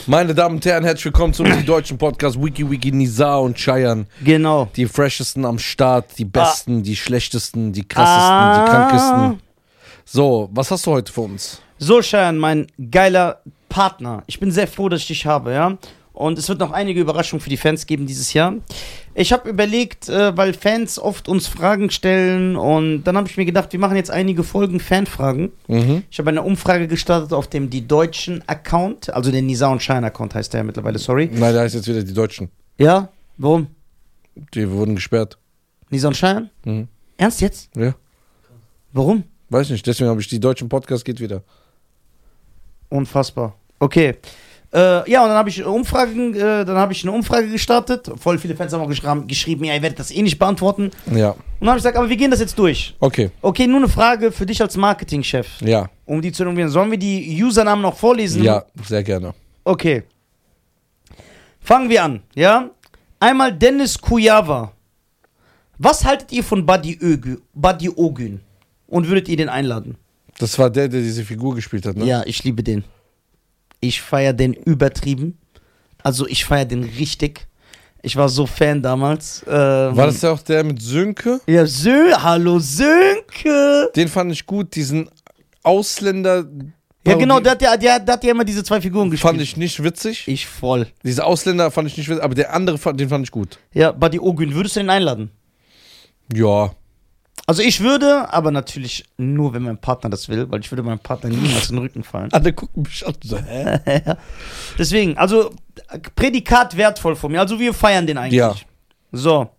Meine Damen und Herren, herzlich willkommen zum deutschen Podcast Wiki Nisa und Cheyenne. Genau. Die freshesten am Start, die besten, die schlechtesten, die krassesten, die krankesten. So, was hast du heute für uns? So, Cheyenne, mein geiler Partner. Ich bin sehr froh, dass ich dich habe, ja. Und es wird noch einige Überraschungen für die Fans geben dieses Jahr. Ich habe überlegt, weil Fans oft uns Fragen stellen und dann habe ich mir gedacht, wir machen jetzt einige Folgen Fanfragen. Ich habe eine Umfrage gestartet auf dem Die Deutschen Account, also den Nisa und Cheyenne Account heißt der mittlerweile, sorry. Nein, da heißt jetzt wieder die Deutschen. Ja? Warum? Die wurden gesperrt. Nisa und Cheyenne? Ernst jetzt? Ja. Warum? Weiß nicht, deswegen habe ich die deutschen Podcast geht wieder. Unfassbar. Okay. Ja, und dann habe ich eine Umfrage gestartet. Voll viele Fans haben auch geschrieben, ja, ihr werdet das eh nicht beantworten. Ja. Und dann habe ich gesagt, aber wir gehen das jetzt durch. Okay. Okay, nur eine Frage für dich als Marketingchef. Ja. Um die zu informieren. Sollen wir die Usernamen noch vorlesen? Ja, sehr gerne. Okay. Fangen wir an, ja? Einmal Dennis Kujava. Was haltet ihr von Buddy Ogün? Und würdet ihr den einladen? Das war der diese Figur gespielt hat, ne? Ja, ich liebe den. Ich feiere den übertrieben. Also ich feiere den richtig. Ich war so Fan damals. War das ja auch der mit Sönke? Ja, hallo Sönke. Den fand ich gut, diesen Ausländer. Ja genau, der hat ja immer diese zwei Figuren gespielt. Fand ich nicht witzig. Ich voll. Diese Ausländer fand ich nicht witzig, aber der andere, den fand ich gut. Ja, Buddy Ogün, würdest du den einladen? Ja. Also ich würde, aber natürlich nur, wenn mein Partner das will, weil ich würde meinem Partner niemals in den Rücken fallen. Alle gucken mich an. So, hä? Deswegen, also Prädikat wertvoll von mir. Also wir feiern den eigentlich. Ja. So.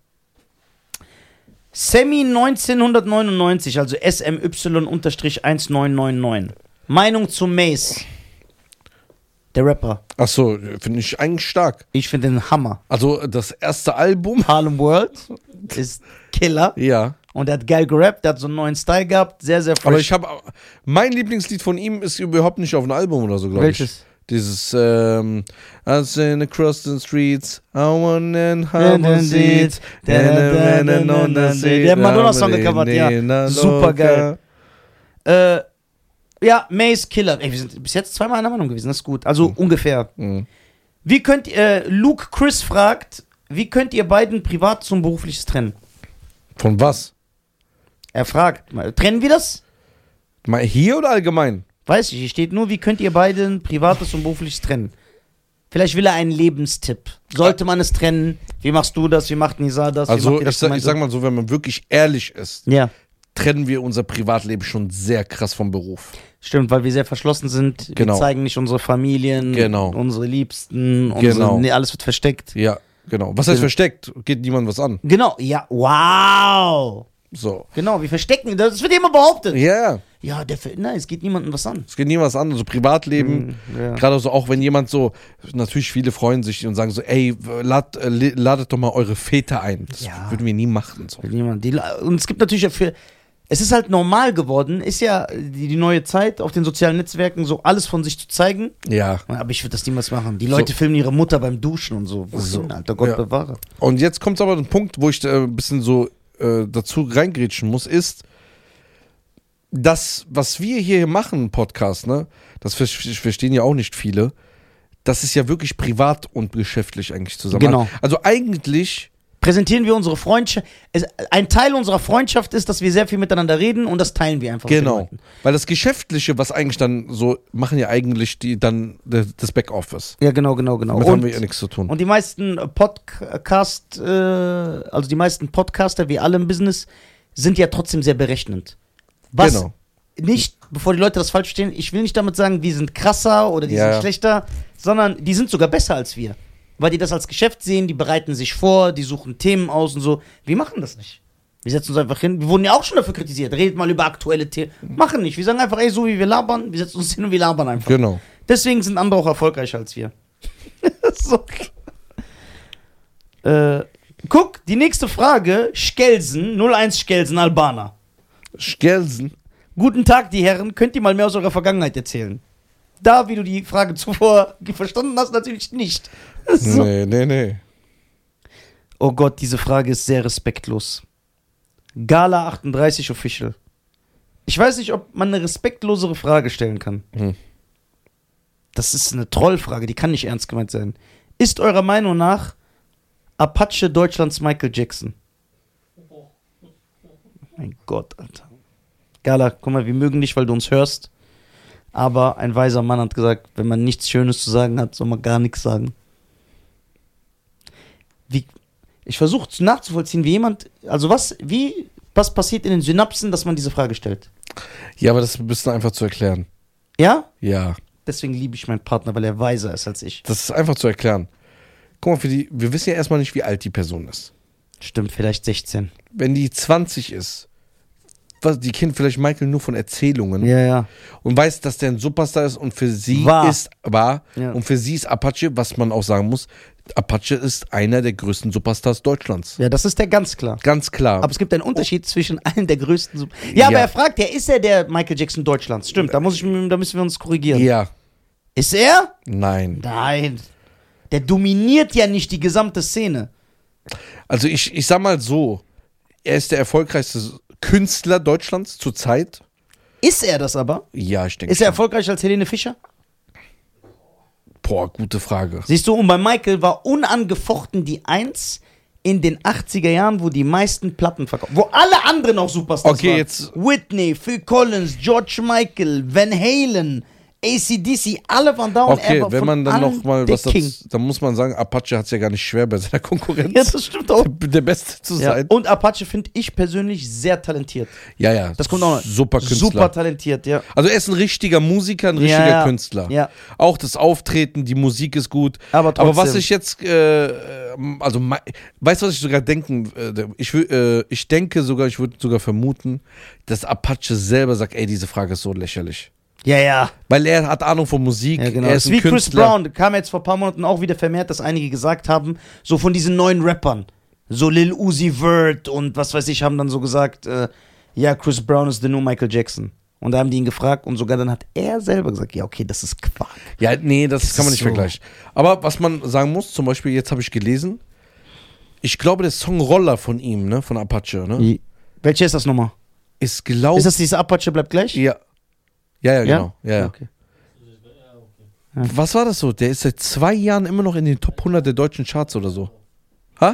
Sammy 1999, also SMY-1999. Meinung zu Mace. Der Rapper. Achso, finde ich eigentlich stark. Ich finde den Hammer. Also das erste Album. Harlem World ist Killer. Ja. Und der hat geil gerappt, der hat so einen neuen Style gehabt, sehr, sehr fresh. Aber ich habe, mein Lieblingslied von ihm ist überhaupt nicht auf einem Album oder so, glaube ich. Welches? Dieses, I sing across the streets, I want and how seats, der Madonna-Song gecovert, ja. Super geil. Ja, Mace Killer. Ey, wir sind bis jetzt zweimal einer Meinung gewesen, das ist gut. Also ungefähr. Wie könnt ihr, Luke Chris fragt, wie könnt ihr beiden privat und berufliches trennen? Von was? Er fragt, trennen wir das? Mal hier oder allgemein? Weiß ich, hier steht nur, wie könnt ihr beiden privates und berufliches trennen? Vielleicht will er einen Lebenstipp. Sollte man es trennen? Wie machst du das? Wie macht Nisa das? Also ich sag mal so, wenn man wirklich ehrlich ist, ja, trennen wir unser Privatleben schon sehr krass vom Beruf. Stimmt, weil wir sehr verschlossen sind. Genau. Wir zeigen nicht unsere Familien, genau, unsere Liebsten, genau, nee, alles wird versteckt. Ja, genau. Was heißt versteckt? Geht niemandem was an. Genau, ja, wow. So. Genau, wir verstecken, das wird immer behauptet. Ja. Ja, nein, es geht niemandem was an. Es geht niemandem was an, also Privatleben. Ja. Gerade so, auch wenn jemand so, natürlich viele freuen sich und sagen so, ey, ladet doch mal eure Väter ein. Das würden wir nie machen. So. Und es gibt natürlich es ist halt normal geworden, ist ja die neue Zeit auf den sozialen Netzwerken, so alles von sich zu zeigen. Ja. Aber ich würde das niemals machen. Die Leute filmen ihre Mutter beim Duschen und so. Wohin, Alter, Gott bewahre. Und jetzt kommt aber ein Punkt, wo ich ein bisschen so dazu reingrätschen muss, ist, das, was wir hier machen im Podcast, ne, das verstehen ja auch nicht viele, das ist ja wirklich privat und geschäftlich eigentlich zusammen. Genau. Also eigentlich präsentieren wir unsere Freundschaft. Ein Teil unserer Freundschaft ist, dass wir sehr viel miteinander reden und das teilen wir einfach. Genau. Weil das Geschäftliche, was eigentlich dann so, machen ja eigentlich das Backoffice. Ja, genau. Damit haben wir ja nichts zu tun. Und die meisten die meisten Podcaster, wie alle im Business, sind ja trotzdem sehr berechnend. Genau. Nicht, bevor die Leute das falsch verstehen, ich will nicht damit sagen, wir sind krasser oder die sind schlechter, sondern die sind sogar besser als wir. Weil die das als Geschäft sehen, die bereiten sich vor, die suchen Themen aus und so. Wir machen das nicht. Wir setzen uns einfach hin. Wir wurden ja auch schon dafür kritisiert. Redet mal über aktuelle Themen. Machen nicht. Wir sagen einfach, ey, so wie wir labern, wir setzen uns hin und wir labern einfach. Genau. Deswegen sind andere auch erfolgreicher als wir. So. Guck, die nächste Frage. Skelsen, 01 Skelsen, Albaner. Skelsen. Guten Tag, die Herren. Könnt ihr mal mehr aus eurer Vergangenheit erzählen? Da, wie du die Frage zuvor verstanden hast, natürlich nicht. So. Nee. Oh Gott, diese Frage ist sehr respektlos. Gala 38 Official. Ich weiß nicht, ob man eine respektlosere Frage stellen kann. Das ist eine Trollfrage, die kann nicht ernst gemeint sein. Ist eurer Meinung nach Apache Deutschlands Michael Jackson? Mein Gott, Alter. Gala, guck mal, wir mögen dich, weil du uns hörst. Aber ein weiser Mann hat gesagt, wenn man nichts Schönes zu sagen hat, soll man gar nichts sagen. Ich versuche nachzuvollziehen, wie jemand, also was passiert in den Synapsen, dass man diese Frage stellt? Ja, aber das ist ein bisschen einfach zu erklären. Ja? Ja. Deswegen liebe ich meinen Partner, weil er weiser ist als ich. Das ist einfach zu erklären. Guck mal, wir wissen ja erstmal nicht, wie alt die Person ist. Stimmt, vielleicht 16. Wenn die 20 ist, die kennt vielleicht Michael nur von Erzählungen Ja. und weiß, dass der ein Superstar ist und für sie Wahr. Ja. Und für sie ist Apache, was man auch sagen muss, Apache ist einer der größten Superstars Deutschlands. Ja, das ist der ganz klar. Ganz klar. Aber es gibt einen Unterschied zwischen allen der größten. Ja, aber er fragt ja, ist er der Michael Jackson Deutschlands? Stimmt, da müssen wir uns korrigieren. Ja. Ist er? Nein. Nein. Der dominiert ja nicht die gesamte Szene. Also ich sag mal so, er ist der erfolgreichste Künstler Deutschlands zurzeit. Ist er das aber? Ja, ich denke. Ist er erfolgreicher als Helene Fischer? Boah, gute Frage. Siehst du, und bei Michael war unangefochten die 1 in den 80er Jahren, wo die meisten Platten verkauft, wo alle anderen auch Superstars waren. Jetzt Whitney, Phil Collins, George Michael, Van Halen, AC/DC, alle waren da und okay, er war wenn man dann noch mal der was King. dazu, dann muss man sagen, Apache hat es ja gar nicht schwer bei seiner Konkurrenz. Ja, das stimmt auch. Der Beste zu Ja. sein. Und Apache finde ich persönlich sehr talentiert. Ja. Das kommt auch noch. Super Künstler. Super talentiert, ja. Also er ist ein richtiger Musiker, ein richtiger Künstler. Ja. Auch das Auftreten, die Musik ist gut. Aber trotzdem. was ich jetzt, weißt du, was ich sogar denken, ich denke sogar, ich würde sogar vermuten, dass Apache selber sagt, ey, diese Frage ist so lächerlich. Ja. Weil er hat Ahnung von Musik, Ja, genau. er Das ist ist ein wie Chris Künstler. Brown, kam jetzt vor ein paar Monaten auch wieder vermehrt, dass einige gesagt haben, so von diesen neuen Rappern, so Lil Uzi Vert und was weiß ich, haben dann so gesagt, ja, Chris Brown ist der new Michael Jackson. Und da haben die ihn gefragt und sogar dann hat er selber gesagt, ja, okay, das ist Quark. Ja, nee, das kann man nicht so. vergleichen. Aber was man sagen muss, zum Beispiel, jetzt habe ich gelesen, ich glaube, der Song Roller von ihm, ne, von Apache, ne, Welche ist das nochmal? ist glaube Ist das diese Apache bleibt gleich? Ja, genau. Ja. Okay. Was war das so? Der ist seit 2 Jahren immer noch in den Top 100 der deutschen Charts oder so. Ha?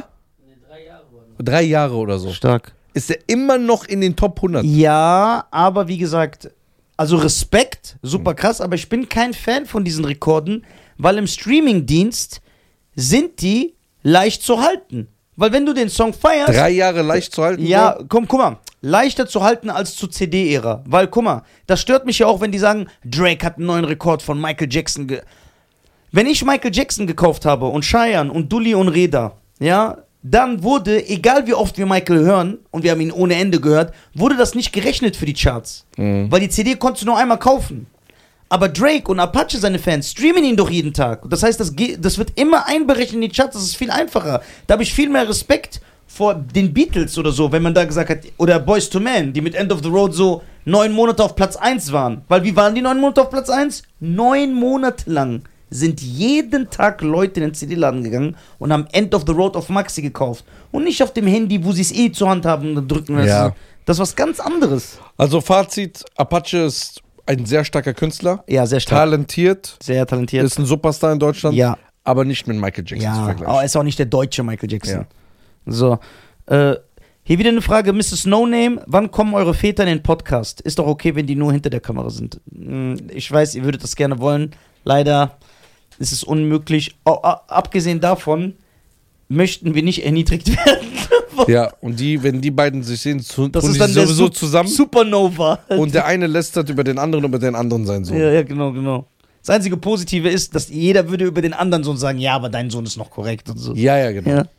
3 Jahre oder so. Stark. Ist er immer noch in den Top 100? Ja, aber wie gesagt, also Respekt, super krass, aber ich bin kein Fan von diesen Rekorden, weil im Streamingdienst sind die leicht zu halten. Weil wenn du den Song feierst... 3 Jahre leicht zu halten? Ja, guck mal, leichter zu halten als zur CD-Ära. Weil, guck mal, das stört mich ja auch, wenn die sagen, Drake hat einen neuen Rekord von Michael Jackson. Wenn ich Michael Jackson gekauft habe und Cheyenne und Dully und Reda, ja, dann wurde, egal wie oft wir Michael hören, und wir haben ihn ohne Ende gehört, wurde das nicht gerechnet für die Charts. Weil die CD konntest du nur einmal kaufen. Aber Drake und Apache, seine Fans, streamen ihn doch jeden Tag. Das heißt, das wird immer einberechnet in die Charts, das ist viel einfacher. Da habe ich viel mehr Respekt vor den Beatles oder so, wenn man da gesagt hat, oder Boyz II Men, die mit End of the Road so 9 Monate auf Platz 1 waren. Weil wie waren die 9 Monate auf Platz 1? 9 Monate lang sind jeden Tag Leute in den CD-Laden gegangen und haben End of the Road auf Maxi gekauft. Und nicht auf dem Handy, wo sie es zur Hand haben und drücken. Ja. Das ist was ganz anderes. Also Fazit, Apache ist ein sehr starker Künstler. Ja, sehr stark. Talentiert. Sehr talentiert. Ist ein Superstar in Deutschland. Ja. Aber nicht mit Michael Jackson zu Ja, vergleichen. aber er ist auch nicht der deutsche Michael Jackson. Ja. So. Hier wieder eine Frage, Mrs. No Name. Wann kommen eure Väter in den Podcast? Ist doch okay, wenn die nur hinter der Kamera sind. Ich weiß, ihr würdet das gerne wollen. Leider ist es unmöglich. Abgesehen davon möchten wir nicht erniedrigt werden. Ja, und wenn die beiden sich sehen, tun Das die ist dann sowieso der zusammen. Supernova. Und der eine lästert über den anderen sein Sohn. Ja, genau. Das einzige Positive ist, dass jeder würde über den anderen Sohn sagen, ja, aber dein Sohn ist noch korrekt und so. Ja, genau. Ja.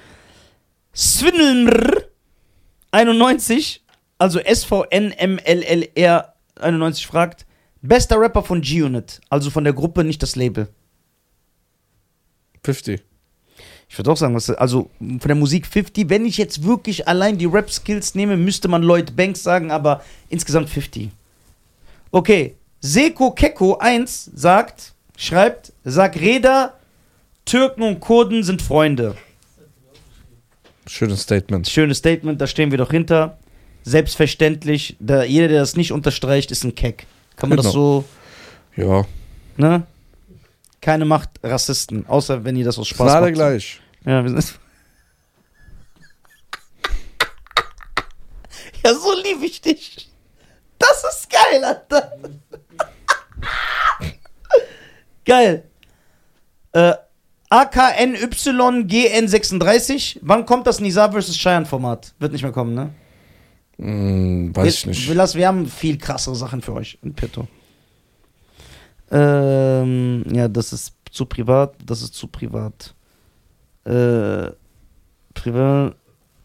Swindelmr 91, also SVNMLLR 91 fragt, bester Rapper von G-Unit, also von der Gruppe, nicht das Label. 50. Ich würde auch sagen, also von der Musik 50, wenn ich jetzt wirklich allein die Rap-Skills nehme, müsste man Lloyd Banks sagen, aber insgesamt 50. Okay, Seko Keko 1 schreibt, sag Reda, Türken und Kurden sind Freunde. Schönes Statement. Schönes Statement, da stehen wir doch hinter. Selbstverständlich, jeder, der das nicht unterstreicht, ist ein Keck. Kann man das Genau. so, Ja. ne? Keine Macht, Rassisten. Außer wenn ihr das aus Ist Spaß alle macht. gleich. Ja, wir sind. Ja, so liebe ich dich. Das ist geil, Alter. Geil. AKNYGN36. Wann kommt das Nizar vs. Cheyenne-Format? Wird nicht mehr kommen, ne? Weiß ich nicht. Wir haben viel krassere Sachen für euch in petto. Ja, das ist zu privat. Das ist zu privat. Privat.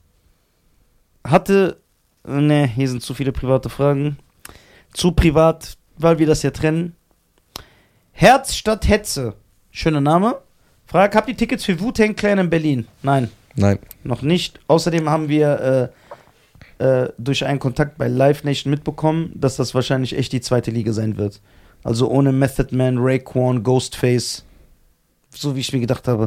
Ne, hier sind zu viele private Fragen. Zu privat, weil wir das ja trennen. Herz statt Hetze. Schöner Name. Frage, habt ihr Tickets für Wu-Tang Clan in Berlin? Nein. Nein. Noch nicht. Außerdem haben wir durch einen Kontakt bei Live Nation mitbekommen, dass das wahrscheinlich echt die zweite Liga sein wird. Also ohne Method Man, Raekwon, Ghostface. So wie ich mir gedacht habe.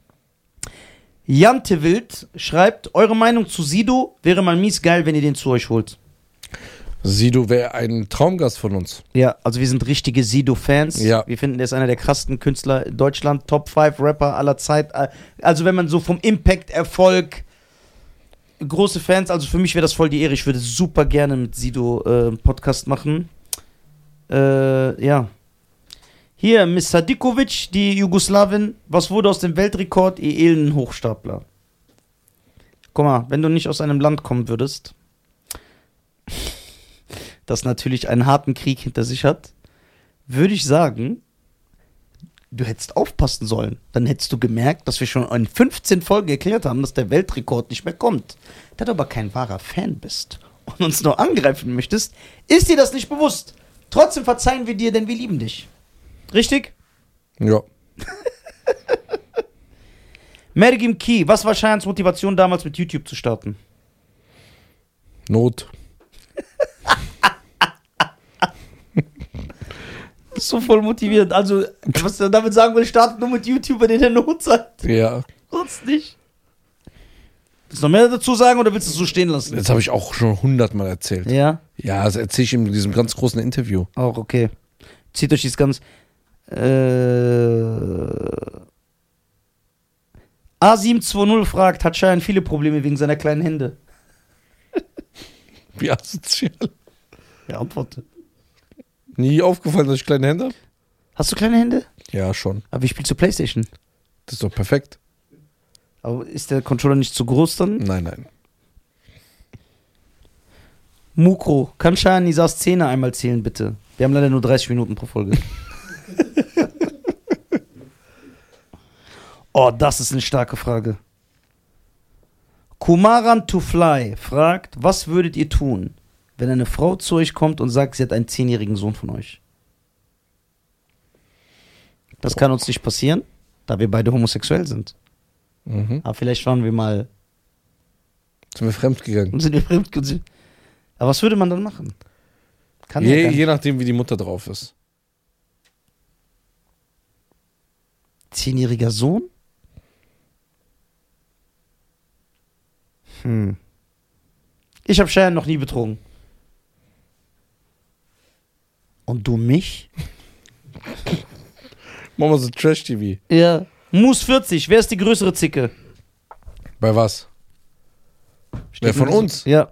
Jante Wild schreibt, eure Meinung zu Sido wäre mal mies geil, wenn ihr den zu euch holt. Sido wäre ein Traumgast von uns. Ja, also wir sind richtige Sido-Fans. Ja. Wir finden, der ist einer der krassesten Künstler in Deutschland, Top 5 Rapper aller Zeit. Also wenn man so vom Impact, Erfolg, große Fans, also für mich wäre das voll die Ehre. Ich würde super gerne mit Sido einen Podcast machen. Ja. Hier, Miss Sadikovic, die Jugoslawin. Was wurde aus dem Weltrekord, ihr elenden Hochstapler? Guck mal, wenn du nicht aus einem Land kommen würdest, das natürlich einen harten Krieg hinter sich hat, würde ich sagen, du hättest aufpassen sollen. Dann hättest du gemerkt, dass wir schon in 15 Folgen erklärt haben, dass der Weltrekord nicht mehr kommt. Da du aber kein wahrer Fan bist und uns nur angreifen möchtest, ist dir das nicht bewusst. Trotzdem verzeihen wir dir, denn wir lieben dich. Richtig? Ja. Mergim Key, was war Cheyens Motivation damals mit YouTube zu starten? Not. Das ist so voll motivierend. Also, was du damit sagen willst, startet nur mit YouTubern in der Notzeit. Ja. Sonst nicht. Willst du noch mehr dazu sagen oder willst du es so stehen lassen? Das habe ich auch schon 100-mal erzählt. Ja? Ja, das erzähle ich in diesem ganz großen Interview. Auch okay. Zieht euch dieses ganz... A720 fragt, hat Cheyenne viele Probleme wegen seiner kleinen Hände? Wie asozial. Ja, antworte. Nie aufgefallen, dass ich kleine Hände habe? Hast du kleine Hände? Ja, schon. Aber wie spielst du Playstation? Das ist doch perfekt. Aber ist der Controller nicht zu groß dann? Nein, nein. Mukro, kann Cheyenne Nizars Zähne einmal zählen, bitte? Wir haben leider nur 30 Minuten pro Folge. Oh, das ist eine starke Frage. Kumaran to Fly fragt, was würdet ihr tun, wenn eine Frau zu euch kommt und sagt, sie hat einen 10-jährigen Sohn von euch? Das kann uns nicht passieren, da wir beide homosexuell sind. Mhm. Aber vielleicht waren wir mal... Sind wir fremdgegangen. Sind wir fremd. Aber was würde man dann machen? Kann ja gar nicht. Je nachdem, wie die Mutter drauf ist. 10-jähriger Sohn? Ich habe Cheyenne noch nie betrogen. Und du mich? Machen wir so Trash-TV. Ja. Moose 40, wer ist die größere Zicke? Bei was? Wer von uns? Ja.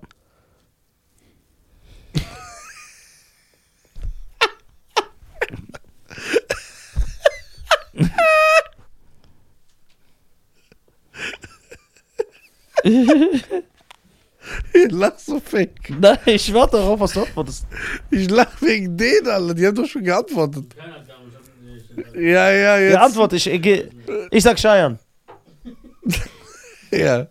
Ich lach so fake. Nein, ich warte darauf, was du antwortest. Ich lach wegen denen, Alter. Die haben doch schon geantwortet. Ja, jetzt. Ja, antworte ich. Ich sag Cheyenne. Ja.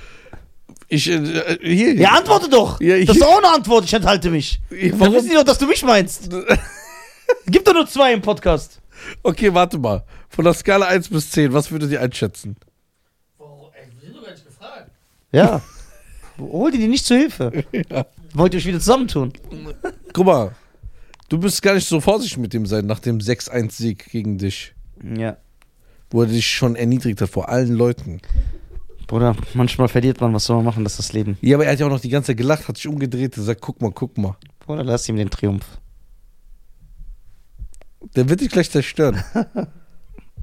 Hier. Ja, antworte doch. Ja, das ist auch eine Antwort, ich enthalte mich. Dann Warum? wissen die doch, dass du mich meinst. Gibt doch nur 2 im Podcast. Okay, warte mal. Von der Skala 1 bis 10, was würdet ihr einschätzen? Wir sind doch gar nicht gefragt. Ja. Holt ihr die nicht zur Hilfe? Ja. Wollt ihr euch wieder zusammentun? Guck mal, du bist gar nicht so vorsichtig mit dem sein, nach dem 6-1-Sieg gegen dich. Ja. Wo er dich schon erniedrigt hat vor allen Leuten. Bruder, manchmal verliert man, was soll man machen, das ist das Leben. Ja, aber er hat ja auch noch die ganze Zeit gelacht, hat sich umgedreht und gesagt, guck mal. Bruder, lass ihm den Triumph. Der wird dich gleich zerstören.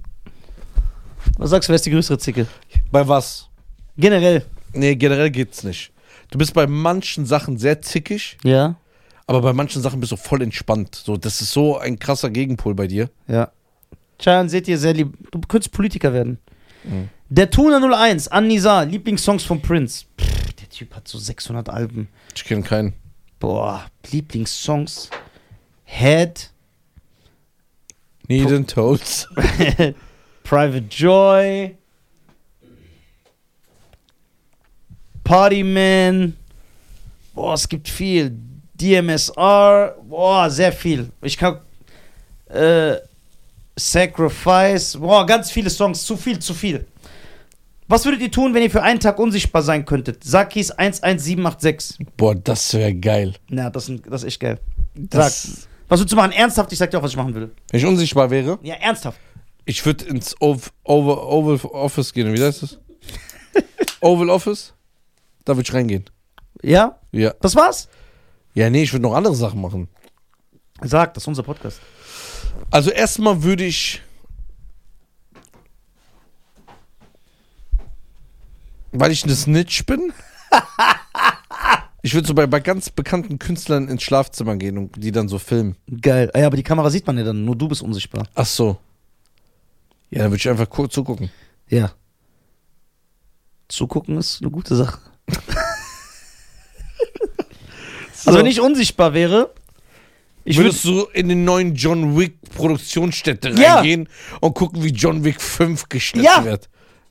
Was sagst du, wer ist die größere Zicke? Bei was? Generell. Nee, generell geht's nicht. Du bist bei manchen Sachen sehr zickig, Ja. aber bei manchen Sachen bist du voll entspannt. So, das ist so ein krasser Gegenpol bei dir. Ja. Cheyenne, seht ihr sehr lieb. Du könntest Politiker werden. Mhm. Der Tuner 01, An-Nizar, Lieblingssongs von Prince. Pff, der Typ hat so 600 Alben. Ich kenne keinen. Boah, Lieblingssongs. Head, Need and Toads. Private Joy, Partyman. Boah, es gibt viel. DMSR. Boah, sehr viel. Ich kann. Sacrifice. Boah, ganz viele Songs. Zu viel. Was würdet ihr tun, wenn ihr für einen Tag unsichtbar sein könntet? Sakis 11786. Boah, das wäre geil. Na, das ist echt geil. Das, Was würdest du machen? Ernsthaft? Ich sag dir auch, was ich machen würde. wenn ich unsichtbar wäre, Ja, ernsthaft. ich würde ins Oval Office gehen. Wie heißt das? Oval Office? Da würde ich reingehen. Ja? Ja. Das war's? Ja, nee, ich würde noch andere Sachen machen. Sag, das ist unser Podcast. Also erstmal würde ich. Weil ich eine Snitch bin. Ich würde so bei ganz bekannten Künstlern ins Schlafzimmer gehen und die dann so filmen. Geil. Ah ja, aber die Kamera sieht man ja dann. Nur du bist unsichtbar. Ach so. Ja, dann würde ich einfach kurz zugucken. Ja. Zugucken ist eine gute Sache. Also wenn ich unsichtbar wäre, ich würde Würdest du in den neuen John Wick Produktionsstätte Ja. reingehen und gucken, wie John Wick 5 geschnitten Ja. wird?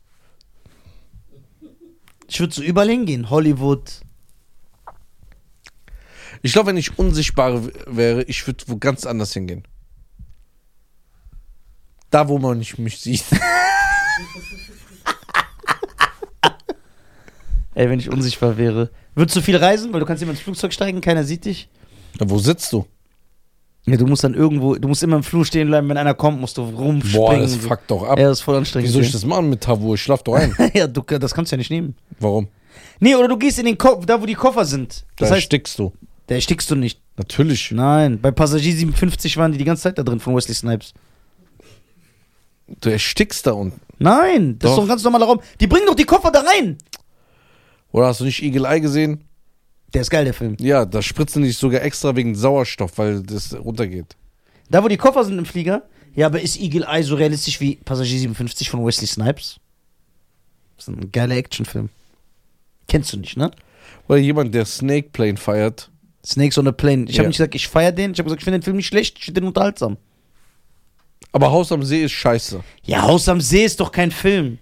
so überall hingehen. Hollywood. Ich glaube, wenn ich unsichtbar wäre, ich würde wo ganz anders hingehen. Da, wo man nicht mich sieht. Ey, wenn ich unsichtbar wäre. Würdest du viel reisen? Weil du kannst immer ins Flugzeug steigen, keiner sieht dich. Na, wo sitzt du? Ja, du musst dann irgendwo, du musst immer im Flur stehen bleiben, wenn einer kommt, musst du rumspringen. Boah, das fuckt doch ab. Ja, das ist voll anstrengend. Wie soll ich das machen mit Tavur? Ich schlaf doch ein. Ja, das kannst du ja nicht nehmen. Warum? Nee, oder du gehst in den Kopf, da wo die Koffer sind. Das Da heißt, erstickst du. da erstickst du nicht. Natürlich. Nein, bei Passagier 57 waren die ganze Zeit da drin von Wesley Snipes. Du erstickst da unten. Nein, das ist Doch. doch ein ganz normaler Raum. Die bringen doch die Koffer da rein. Oder hast du nicht Eagle Eye gesehen? Der ist geil, der Film. Ja, da spritzen die sich sogar extra wegen Sauerstoff, weil das runtergeht. Da wo die Koffer sind im Flieger. Ja, aber ist Eagle Eye so realistisch wie Passagier 57 von Wesley Snipes? Das ist ein geiler Actionfilm. Kennst du nicht, ne? Oder jemand, der Snake Plane feiert. Snakes on a Plane. Ich habe Ja. nicht gesagt, ich feiere den. Ich habe gesagt, ich finde den Film nicht schlecht. Ich finde den unterhaltsam. Aber Haus am See ist scheiße. Ja, Haus am See ist doch kein Film.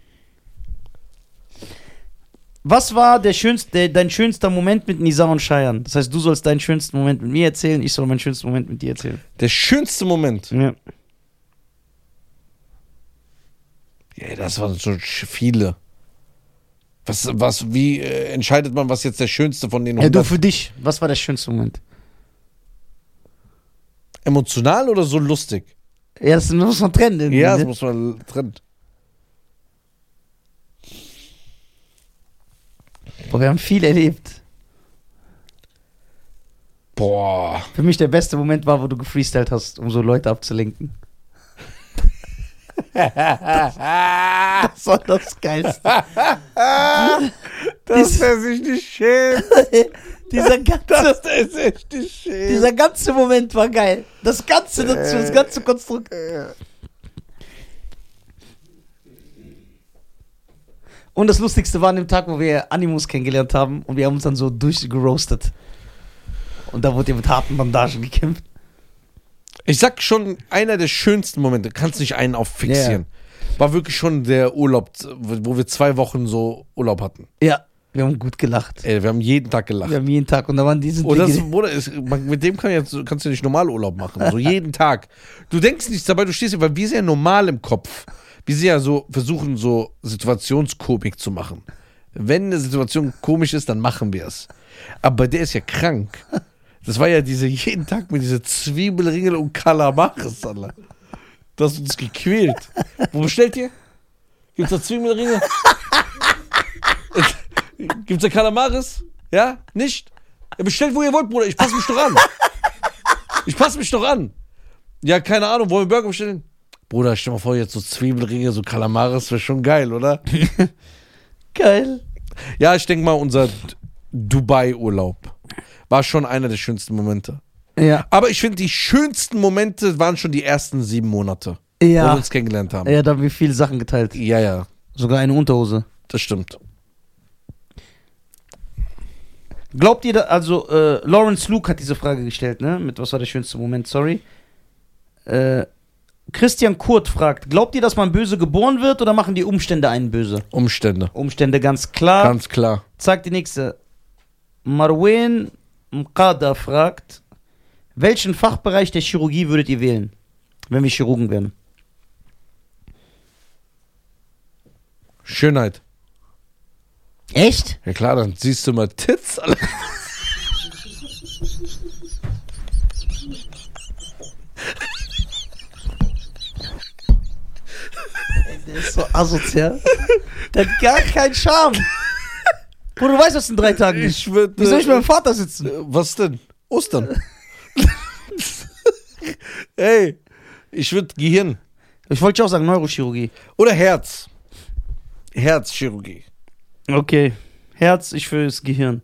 Was war dein schönster Moment mit Nizar und Cheyenne? Das heißt, du sollst deinen schönsten Moment mit mir erzählen, ich soll meinen schönsten Moment mit dir erzählen. Der schönste Moment. Ja. Ja, das waren so viele. Wie entscheidet man, was jetzt der schönste von den Ja, du 100? für dich. Was war der schönste Moment? Emotional oder so lustig? Ja, das muss man trennen. Irgendwie, Ja, das ne? muss man trennen. Boah, wir haben viel erlebt. Boah. Für mich der beste Moment war, wo du gefreestylt hast, um so Leute abzulenken. Das war das Geilste. Dass er sich nicht schämt. Dieser Dass er sich nicht schämt. Dieser ganze Moment war geil. Das Ganze dazu, das ganze Konstrukt. Und das Lustigste war an dem Tag, wo wir Animus kennengelernt haben und wir haben uns dann so durchgeroastet. Und da wurde ihr mit harten Bandagen gekämpft. Ich sag schon, einer der schönsten Momente, kannst nicht einen auffixieren, war wirklich schon der Urlaub, wo wir 2 Wochen so Urlaub hatten. Ja, wir haben gut gelacht. Ey, wir haben jeden Tag gelacht. Wir haben jeden Tag und da waren diese Oder Dinge. mit dem kannst du nicht normal Urlaub machen. So jeden Tag. Du denkst nichts dabei, du stehst hier, weil wir sind ja normal im Kopf. Wir sind ja so, versuchen so Situationskomik zu machen. Wenn eine Situation komisch ist, dann machen wir es. Aber der ist ja krank. Das war ja jeden Tag mit dieser Zwiebelringel und Kalamaris, Alter. Das hat uns gequält. Wo bestellt ihr? Gibt's da Zwiebelringel? Gibt's da Kalamaris? Ja? Nicht? Ja, bestellt, wo ihr wollt, Bruder. Ich passe mich doch an. Ja, keine Ahnung. Wollen wir Burger bestellen? Bruder, stell dir mal vor, jetzt so Zwiebelringe, so Kalamaris, wäre schon geil, oder? Geil. Ja, ich denke mal, unser Dubai-Urlaub war schon einer der schönsten Momente. Ja. Aber ich finde, die schönsten Momente waren schon die ersten 7 Monate, wo wir Ja. uns kennengelernt haben. Ja, da haben wir viele Sachen geteilt. Ja, ja, Sogar eine Unterhose. das stimmt. Glaubt ihr, also Lawrence Luke hat diese Frage gestellt, ne? Mit was war der schönste Moment, sorry. Christian Kurt fragt, glaubt ihr, dass man böse geboren wird oder machen die Umstände einen böse? Umstände, Umstände ganz klar. ganz klar. Zeigt die nächste. Marwan Mqada fragt, welchen Fachbereich der Chirurgie würdet ihr wählen, wenn wir Chirurgen wären? Schönheit. Echt? Ja klar, dann siehst du mal Tits, Alter. Der ist so asozial. Der hat gar keinen Charme. Bruder, du weißt, was in 3 Tagen ist. Ich würde. Wie soll ich mit meinem Vater sitzen? Was denn? Ostern. Ey, ich würde Gehirn. Ich wollte ja auch sagen, Neurochirurgie. Oder Herz. Herzchirurgie. Okay. Herz, ich fürs Gehirn.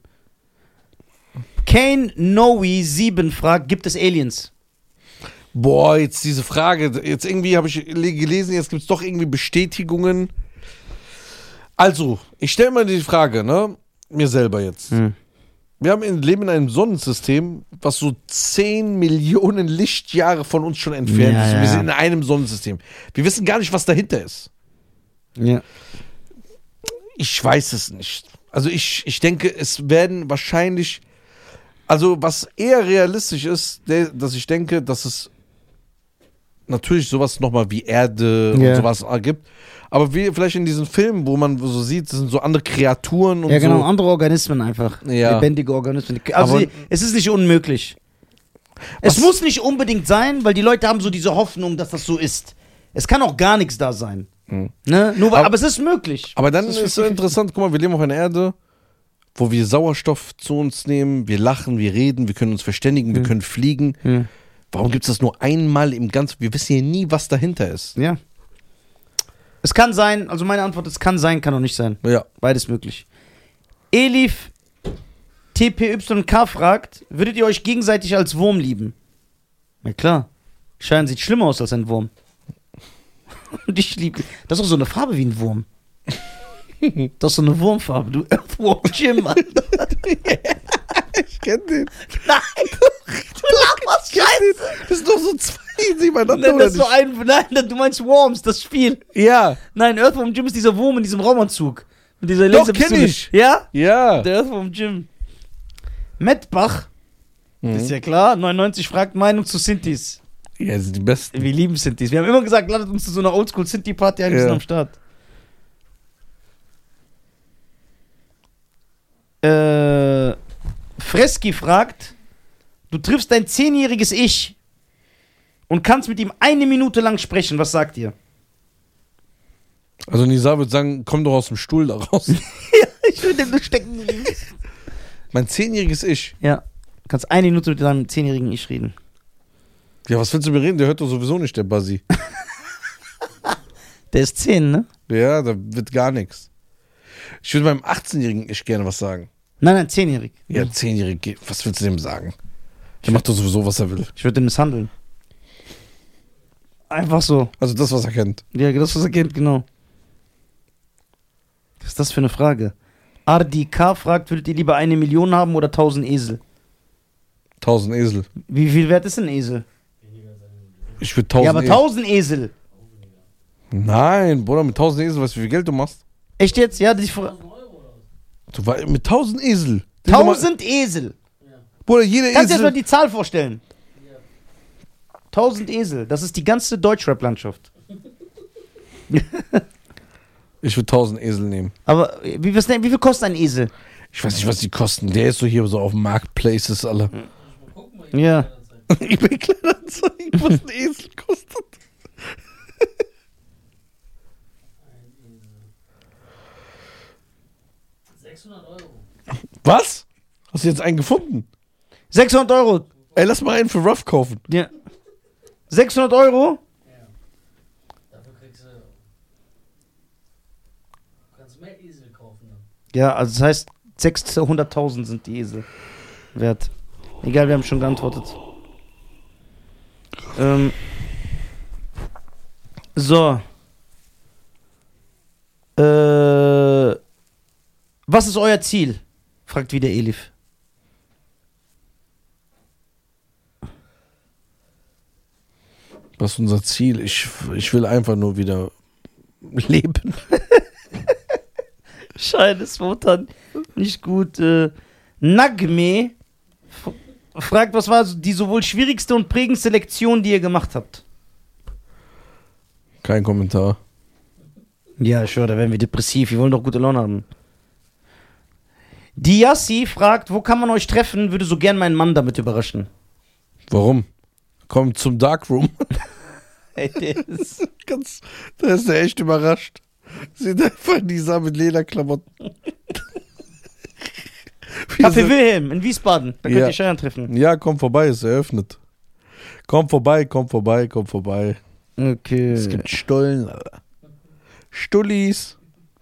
Kane Noe 7 fragt, gibt es Aliens? Boah, jetzt diese Frage. Jetzt irgendwie habe ich gelesen, jetzt gibt es doch irgendwie Bestätigungen. Also, ich stelle mal die Frage, ne? Mir selber jetzt. Wir leben in einem Sonnensystem, was so 10 Millionen Lichtjahre von uns schon entfernt Ja, ist. Und wir ja. sind in einem Sonnensystem. Wir wissen gar nicht, was dahinter ist. Ja. Ich weiß es nicht. Also ich denke, es werden wahrscheinlich, also was eher realistisch ist, dass ich denke, dass es natürlich sowas nochmal wie Erde Ja. und sowas gibt. Aber wie vielleicht in diesen Filmen, wo man so sieht, das sind so andere Kreaturen und Ja, genau, so. andere Organismen einfach. Ja. Lebendige Organismen. Also, Aber- es ist nicht unmöglich. Es muss nicht unbedingt sein, weil die Leute haben so diese Hoffnung, dass das so ist. Es kann auch gar nichts da sein. Ne? Nur weil, aber es ist möglich. Aber dann Das ist es so interessant, guck mal, wir leben auf einer Erde, wo wir Sauerstoff zu uns nehmen, wir lachen, wir reden, wir können uns verständigen, wir können fliegen. Ja. Warum gibt es das nur einmal im Ganzen? Wir wissen ja nie, was dahinter ist. Ja. Es kann sein, also meine Antwort, es kann sein, kann auch nicht sein. Ja. Beides möglich. Elif TPYK fragt, würdet ihr euch gegenseitig als Wurm lieben? Na klar. Schein sieht schlimmer aus als ein Wurm. Und ich liebe. Das ist auch so eine Farbe wie ein Wurm. Das ist so eine Wurmfarbe, du Earthworm Jim, Alter. Ich kenn den. Nein, du laberst Scheiße. Das ist doch so zwei nebeneinander, Nein, oder das ist so nicht? nein, du meinst Worms, das Spiel. Ja. Nein, Earthworm Jim ist dieser Wurm in diesem Raumanzug. Mit dieser Doch, Laserpistole. kenn ich. Ja? Ja. Der Earthworm Jim. Matt Bach, das ist ja klar, 99 fragt Meinung zu Sintis. Ja, das sind die Besten. Wir lieben Sintis. Wir haben immer gesagt, ladet uns zu so einer Oldschool-Sinti-Party ein, wir sind Ja. am Start. Freski fragt, du triffst dein 10-jähriges Ich und kannst mit ihm 1 Minute lang sprechen. Was sagt ihr? Also Nisa würde sagen, komm doch aus dem Stuhl da raus. Ich will den nur stecken. Mein 10-jähriges Ich. Ja, du kannst 1 Minute mit deinem 10-jährigen Ich reden. Ja, was willst du mir reden? Der hört doch sowieso nicht, der Buzzy. Der ist 10, ne? Ja, da wird gar nichts. Ich würde meinem 18-jährigen Ich gerne was sagen. Nein, 10-jährig. Ja, 10-jährig, was willst du dem sagen? Der macht doch sowieso, was er will. Ich würde den misshandeln. Einfach so. Also das, was er kennt. Ja, das, was er kennt, genau. Was ist das für eine Frage? RDK fragt, würdet ihr lieber 1 Million haben oder 1000 Esel? 1000 Esel. Wie viel wert ist ein Esel? Ich würde 1000 Ja, aber Esel. 1000 Esel. Nein, Bruder, mit 1000 Esel, weißt du, wie viel Geld du machst? Echt jetzt? Ja, die 1000 Euro oder was? Du war mit 1000 Esel. 1000 Esel. Bruder, jeder Kannst du dir Esel. mal die Zahl vorstellen? Ja. 1000 Esel. Das ist die ganze Deutschrap-Landschaft. Ich würde 1000 Esel nehmen. Aber wie viel kostet ein Esel? Ich weiß nicht, was die kosten. Der ist so hier so auf Marketplaces, alle. Mal gucken, weil Ja. eBay Kleinanzeigen, was ein Esel kostet. Ein Esel. 600 Euro. Was? Hast du jetzt einen gefunden? 600 Euro. Ey, lass mal einen für Ruff kaufen. Ja. 600 Euro? Ja. Kannst du mehr Esel kaufen dann. Ja, also das heißt, 600.000 sind die Esel wert. Egal, wir haben schon geantwortet. So. Was ist euer Ziel? Fragt wieder Elif. Was ist unser Ziel? Ich will einfach nur wieder leben. Scheines Mutter. Nicht gut. Nagme fragt, was war die sowohl schwierigste und prägendste Lektion, die ihr gemacht habt? Kein Kommentar. Ja, ich höre, da werden wir depressiv. Wir wollen doch gute Laune haben. Diassi fragt, wo kann man euch treffen? Würde so gern meinen Mann damit überraschen. Warum? Komm zum Darkroom. Ey, Da ist er echt überrascht. Sieht einfach Nisa mit Lederklamotten. Café Wilhelm in Wiesbaden. Da könnt Ja. ihr Scheiern treffen. Ja, komm vorbei, ist eröffnet. Komm vorbei. Okay. Es gibt Stollen, Alter. Stullis.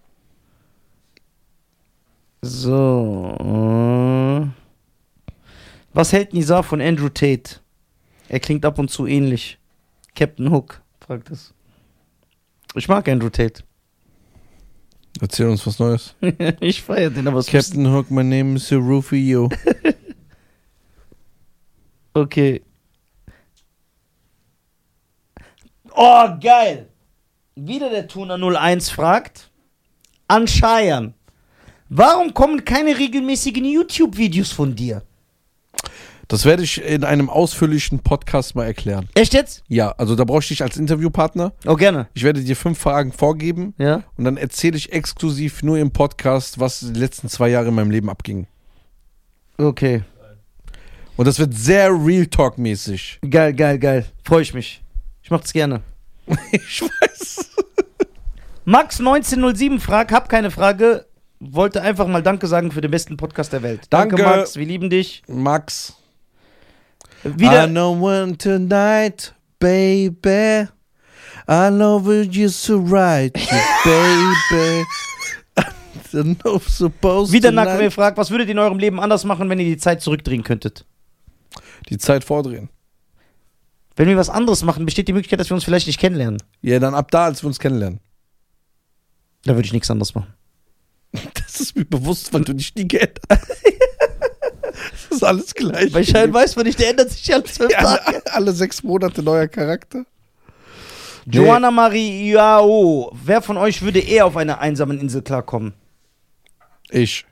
So. Was hält Nisa von Andrew Tate? Er klingt ab und zu ähnlich. Captain Hook fragt es. Ich mag Andrew Tate. Erzähl uns was Neues. Ich feiere den, aber es Captain Hook, my name is Rufio. Okay. Oh, geil. Wieder der Tuner 01 fragt. An Scheiern. Warum kommen keine regelmäßigen YouTube-Videos von dir? Das werde ich in einem ausführlichen Podcast mal erklären. Echt jetzt? Ja, also da brauche ich dich als Interviewpartner. Oh, gerne. Ich werde dir 5 Fragen vorgeben Ja. und dann erzähle ich exklusiv nur im Podcast, was die letzten 2 Jahre in meinem Leben abging. Okay. Und das wird sehr Real Talk-mäßig. Geil. Freue ich mich. Ich mach das gerne. Ich weiß. Max 1907 fragt, hab keine Frage, wollte einfach mal Danke sagen für den besten Podcast der Welt. Danke. Max, wir lieben dich. Max. Wieder. I know one tonight, baby. I know what you're so right, baby. I know supposed Wieder tonight. Nacke fragt, was würdet ihr in eurem Leben anders machen, wenn ihr die Zeit zurückdrehen könntet? Die Zeit vordrehen. Wenn wir was anderes machen, besteht die Möglichkeit, dass wir uns vielleicht nicht kennenlernen. Ja, dann ab da, als wir uns kennenlernen. Da würde ich nichts anderes machen. Das ist mir bewusst, weil du dich nie geändert hast. Das ist alles gleich. Bei Schein weiß man nicht, der ändert sich alle 12 Tage. Alle 6 Monate neuer Charakter. Joanna Mariao, wer von euch würde eher auf einer einsamen Insel klarkommen? Ich.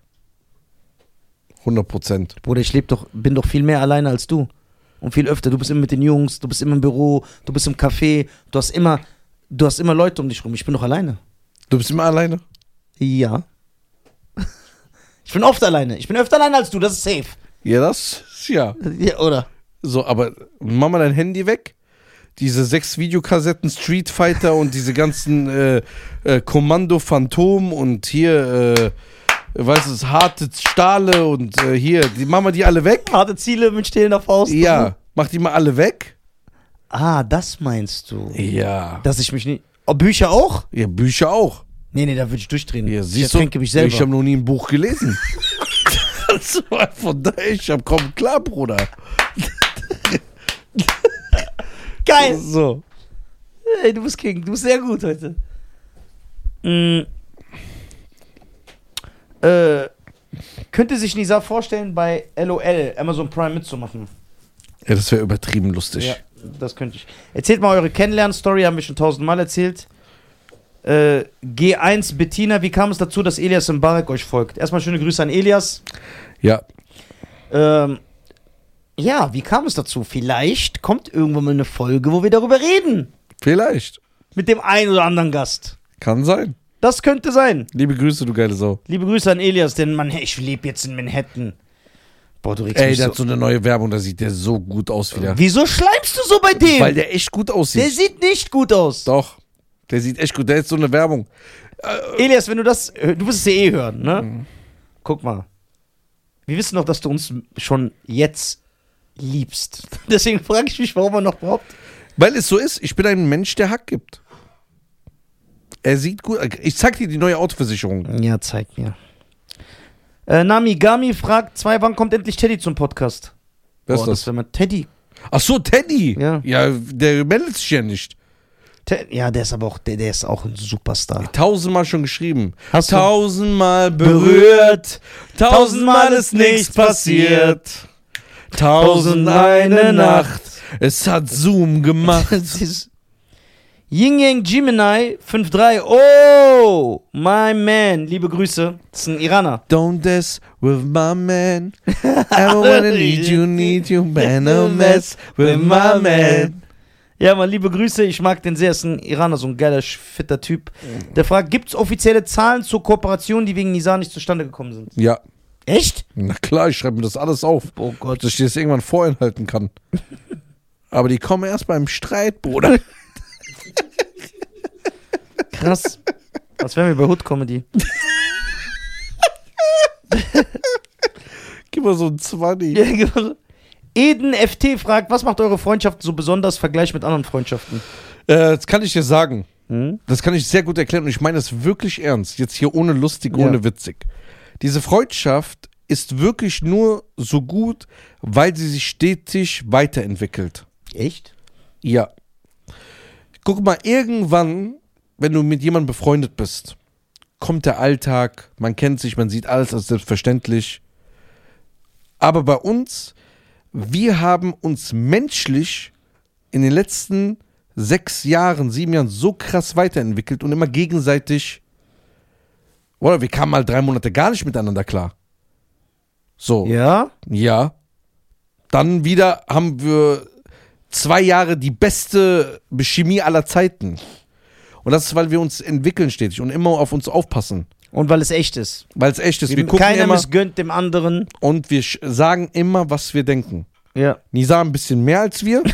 100%. Bruder, ich bin doch viel mehr alleine als du. Und viel öfter. Du bist immer mit den Jungs, du bist immer im Büro, du bist im Café, du hast immer Leute um dich rum. Ich bin doch alleine. Du bist immer alleine? Ja. Ich bin oft alleine. Ich bin öfter alleine als du, das ist safe. Ja, das ist ja. Ja, oder? So, aber mach mal dein Handy weg. Diese 6 Videokassetten Street Fighter und diese ganzen Kommando Phantom und hier, weißt du, harte Stahle und hier, machen wir die alle weg? Harte Ziele mit stehender Faust. Ja, mach die mal alle weg. Ah, das meinst du. Ja. Dass ich mich nicht... Oh, Bücher auch? Ja, Bücher auch. Nee, da würde ich durchdrehen. Ja, Ich siehst du, ertränke mich selber. ich habe noch nie ein Buch gelesen. Also, von daher, ich hab kaum klar, Bruder. Geil! So. Ey, du bist King. Du bist sehr gut heute. Könnte sich Nisa vorstellen, bei LOL Amazon Prime mitzumachen? Ja, das wäre übertrieben lustig. Ja, das könnte ich. Erzählt mal eure Kennenlern-Story, haben wir schon 1000-mal erzählt. G1 Bettina, wie kam es dazu, dass Elias Mbarek euch folgt? Erstmal schöne Grüße an Elias. Ja. Ja, wie kam es dazu? Vielleicht kommt irgendwann mal eine Folge, wo wir darüber reden. Vielleicht. Mit dem einen oder anderen Gast. Kann sein. Das könnte sein. Liebe Grüße, du geile Sau. Liebe Grüße an Elias, denn ich lebe jetzt in Manhattan. Boah, du regst Ey, mich der so. hat so eine neue Werbung, da sieht der so gut aus wieder. Wieso schleimst du so bei dem? Weil der echt gut aussieht. Der sieht nicht gut aus. Doch. Der sieht echt gut. Der ist so eine Werbung. Elias, wenn du das, du wirst es ja eh hören, ne? Guck mal. Wir wissen doch, dass du uns schon jetzt liebst. Deswegen frage ich mich, warum er noch braucht. Weil es so ist, ich bin ein Mensch, der Hack gibt. Er sieht gut. Ich zeig dir die neue Autoversicherung. Ja, zeig mir. Namigami fragt 2, wann kommt endlich Teddy zum Podcast? Wer ist Boah, das? wäre mal Teddy. Ach so, Teddy. Ja. Ja, der meldet sich ja nicht. Ja, der ist aber auch, der ist auch ein Superstar. 1000-mal schon geschrieben. Hast du 1000-mal berührt. 1000-mal ist nichts passiert. 1001 Nacht. Es hat Zoom gemacht. Ying Yang Gemini 53. Oh, my man. Liebe Grüße. Das ist ein Iraner. Don't mess with my man. Ever when I need you, better mess with my man. Ja, man, liebe Grüße. Ich mag den sehr. Ist ein Iraner, so ein geiler, fitter Typ. Der fragt, gibt es offizielle Zahlen zur Kooperation, die wegen Nizar nicht zustande gekommen sind? Ja, Echt? na klar, ich schreibe mir das alles auf, Oh Gott. dass ich das irgendwann vorenthalten kann. Aber die kommen erst beim Streit, Bruder. Krass. Als wären wir bei Hood Comedy. Gib mal so ein 20. Ja, genau. Eden FT fragt, was macht eure Freundschaft so besonders im Vergleich mit anderen Freundschaften? Das kann ich dir sagen. Hm? Das kann ich sehr gut erklären und ich meine das wirklich ernst. Jetzt hier ohne lustig, Ja. ohne witzig. Diese Freundschaft ist wirklich nur so gut, weil sie sich stetig weiterentwickelt. Echt? Ja. Guck mal, irgendwann, wenn du mit jemandem befreundet bist, kommt der Alltag, man kennt sich, man sieht alles als selbstverständlich. Aber bei uns, wir haben uns menschlich in den letzten 6 Jahren, 7 Jahren so krass weiterentwickelt und immer gegenseitig, oder wir kamen mal 3 Monate gar nicht miteinander klar. So. Ja? Ja. Dann wieder haben wir 2 Jahre die beste Chemie aller Zeiten. Und das ist, weil wir uns entwickeln stetig und immer auf uns aufpassen. Und weil es echt ist. Weil es echt ist. Wir gucken Keiner immer missgönnt dem anderen. und wir sagen immer, was wir denken. Ja. Nisa ein bisschen mehr als wir.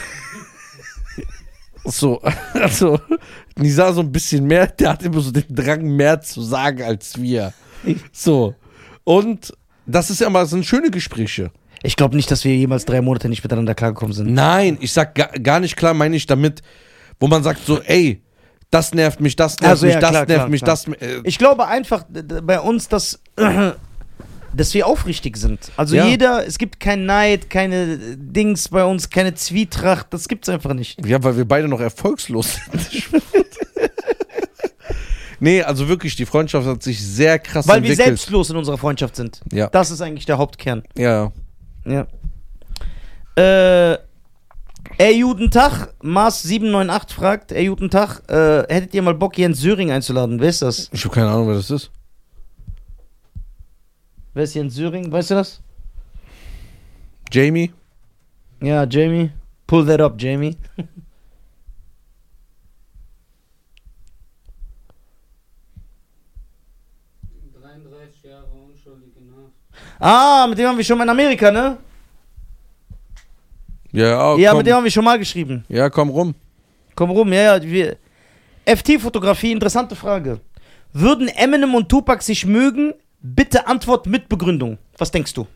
So, also Nisa so ein bisschen mehr, der hat immer so den Drang, mehr zu sagen als wir. So. Und das ist ja immer, das sind schöne Gespräche. Ich glaube nicht, dass wir jemals 3 Monate nicht miteinander klargekommen sind. Nein, ich sag gar nicht klar, meine ich damit, wo man sagt so, ey, das nervt mich, das nervt Also, mich, ja, das klar, nervt klar, mich, klar. das. Ich glaube einfach bei uns, dass wir aufrichtig sind. Also Ja. jeder, es gibt kein Neid, keine Dings bei uns, keine Zwietracht, das gibt's einfach nicht. Ja, weil wir beide noch erfolgslos sind. Nee, also wirklich, die Freundschaft hat sich sehr krass Weil wir entwickelt. selbstlos in unserer Freundschaft sind. Ja. Das ist eigentlich der Hauptkern. Ja. Ja. Guten Tag, Mars798 fragt, guten Tag, hättet ihr mal Bock, Jens Söring einzuladen? Wer ist das? Ich habe keine Ahnung, wer das ist. Wer ist Jens Söring? Weißt du das? Jamie? Ja, Jamie. Pull that up, Jamie. In 33 Jahre unschuldige Nacht. Ah, mit dem haben wir schon mal in Amerika, ne? Ja, Ja, komm. mit dem haben wir schon mal geschrieben. Ja, komm rum. Komm rum, ja. FT-Fotografie, interessante Frage. Würden Eminem und Tupac sich mögen? Bitte Antwort mit Begründung. Was denkst du?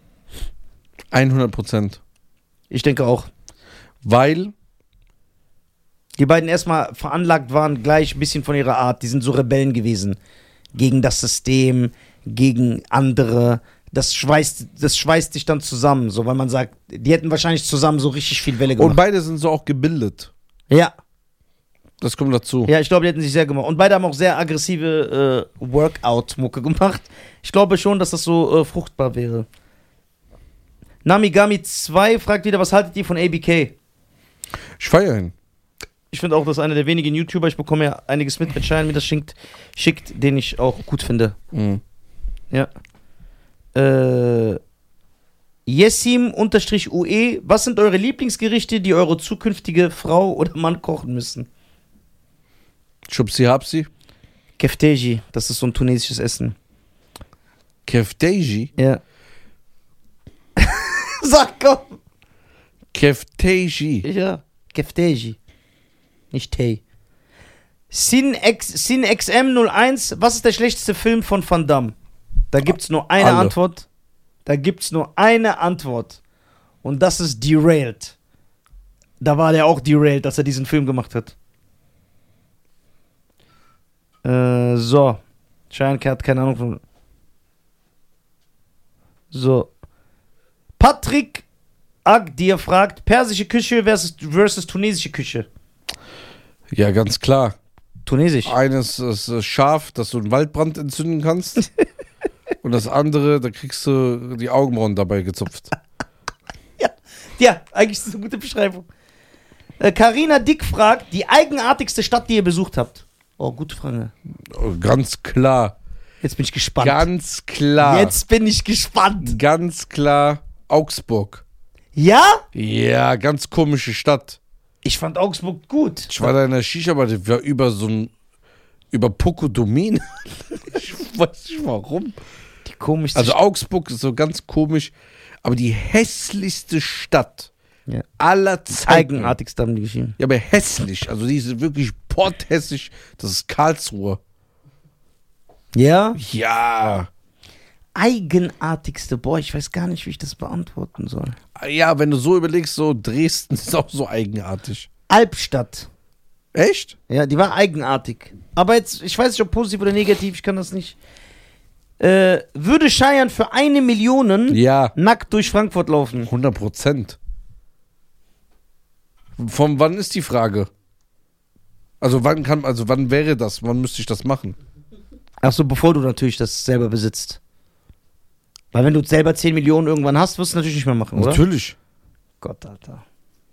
100%. Ich denke auch. Weil, Die beiden erstmal veranlagt waren, gleich ein bisschen von ihrer Art. Die sind so Rebellen gewesen. Gegen das System, gegen andere. Das schweißt sich dann zusammen, so, weil man sagt, die hätten wahrscheinlich zusammen so richtig viel Welle und gemacht. beide sind so auch gebildet. Ja, Das kommt dazu. ja, ich glaube, die hätten sich sehr gemacht. Und beide haben auch sehr aggressive Workout-Mucke gemacht. Ich glaube schon, dass das so fruchtbar wäre. Namigami 2 fragt wieder, was haltet ihr von ABK? Ich feiere ihn. Ich finde auch, das ist einer der wenigen YouTuber, ich bekomme ja einiges mit, wenn Schein mir das schickt, den ich auch gut finde. Mhm. Ja. Yesim-UE, was sind eure Lieblingsgerichte, die eure zukünftige Frau oder Mann kochen müssen? Schubsi Hapsi. Kefteji, das ist so ein tunesisches Essen. Kefteji. Ja. Sag komm! Kefteji. Ja, Kefteji. Nicht Tei. SinXM01, was ist der schlechteste Film von Van Damme? Da gibt's nur eine Alle. Antwort. Da gibt's nur eine Antwort. Und das ist Derailed. Da war der auch derailed, dass er diesen Film gemacht hat. So. Cheyenne hat keine Ahnung von. So. Patrick Agdir fragt: Persische Küche versus tunesische Küche. Ja, ganz klar. Tunesisch. Eines ist scharf, dass du einen Waldbrand entzünden kannst. Und das andere, da kriegst du die Augenbrauen dabei gezupft. Ja, eigentlich ist das eine gute Beschreibung. Carina Dick fragt: Die eigenartigste Stadt, die ihr besucht habt. Oh, gute Frage. Ganz klar. Jetzt bin ich gespannt. Ganz klar. Jetzt bin ich gespannt. Ganz klar Augsburg. Ja? Ja, ganz komische Stadt. Ich fand Augsburg gut. Ich war da in der Shisha, aber das war über Pokodomin. Ich weiß nicht warum. Die komischste Also Augsburg ist so ganz komisch, aber die hässlichste Stadt Ja. aller Zeiten. Eigenartigste haben die geschrieben. Ja, aber hässlich. Also die ist wirklich potthässlich. Das ist Karlsruhe. Ja? Ja. Eigenartigste. Boah, ich weiß gar nicht, wie ich das beantworten soll. Ja, wenn du so überlegst, so Dresden ist auch so eigenartig. Albstadt. Echt? Ja, die war eigenartig. Aber jetzt, ich weiß nicht, ob positiv oder negativ, ich kann das nicht. Würde Cheyenne für 1 Million Ja. nackt durch Frankfurt laufen? 100%. Von wann ist die Frage? Also wann wäre das? Wann müsste ich das machen? Achso, bevor du natürlich das selber besitzt. Weil wenn du selber 10 Millionen irgendwann hast, wirst du es natürlich nicht mehr machen, oder? Natürlich. Gott, Alter.